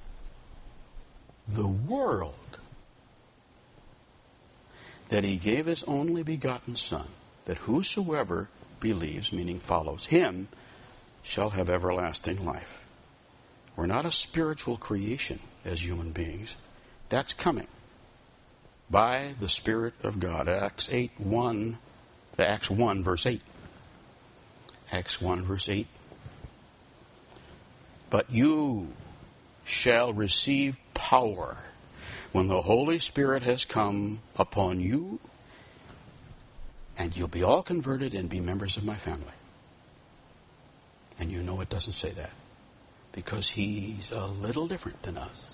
the world that He gave His only begotten Son, that whosoever believes, meaning follows Him, shall have everlasting life. We're not a spiritual creation as human beings. That's coming by the Spirit of God. Acts eight one, Acts one verse eight. Acts one verse eight. But you shall receive power when the Holy Spirit has come upon you, and you'll be all converted and be members of my family. And you know it doesn't say that, because He's a little different than us.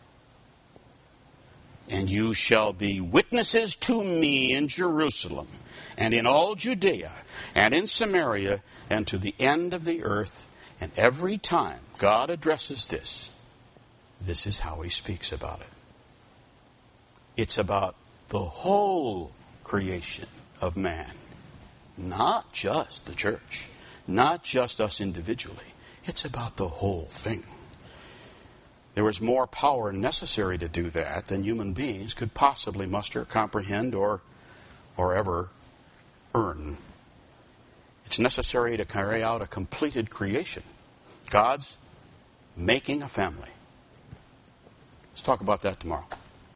And you shall be witnesses to me in Jerusalem, and in all Judea, and in Samaria, and to the end of the earth. And every time God addresses this, this is how he speaks about it. It's about the whole creation of man, not just the church, not just us individually. It's about the whole thing. There was more power necessary to do that than human beings could possibly muster, comprehend, or, or ever earn. It's necessary to carry out a completed creation. God's making a family. Let's talk about that tomorrow.